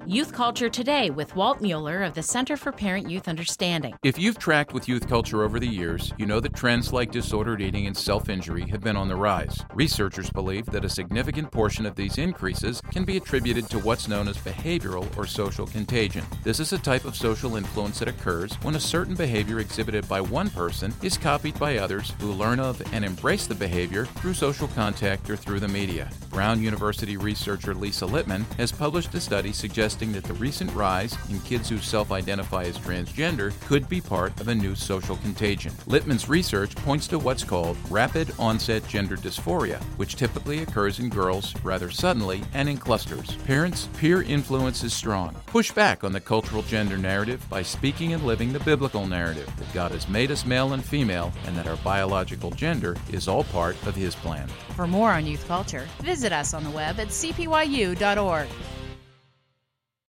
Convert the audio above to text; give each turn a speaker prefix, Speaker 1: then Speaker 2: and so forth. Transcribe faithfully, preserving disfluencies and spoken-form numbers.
Speaker 1: Youth Culture Today with Walt Mueller of the Center for Parent-Youth Understanding.
Speaker 2: If you've tracked with youth culture over the years, you know that trends like disordered eating and self-injury have been on the rise. Researchers believe that a significant portion of these increases can be attributed to what's known as behavioral or social contagion. This is a type of social influence that occurs when a certain behavior exhibited by one person is copied by others who learn of and embrace the behavior through social contact or through the media. Brown University researcher Lisa Littman has published a study suggesting that the recent rise in kids who self-identify as transgender could be part of a new social contagion. Littman's research points to what's called rapid onset gender dysphoria, which typically occurs in girls rather suddenly and in clusters. Parents' peer influence is strong. Push back on the cultural gender narrative by speaking and living the biblical narrative that God has made us male and female and that our biological gender is all part of His plan.
Speaker 1: For more on youth culture, visit us on the web at c p y u dot org.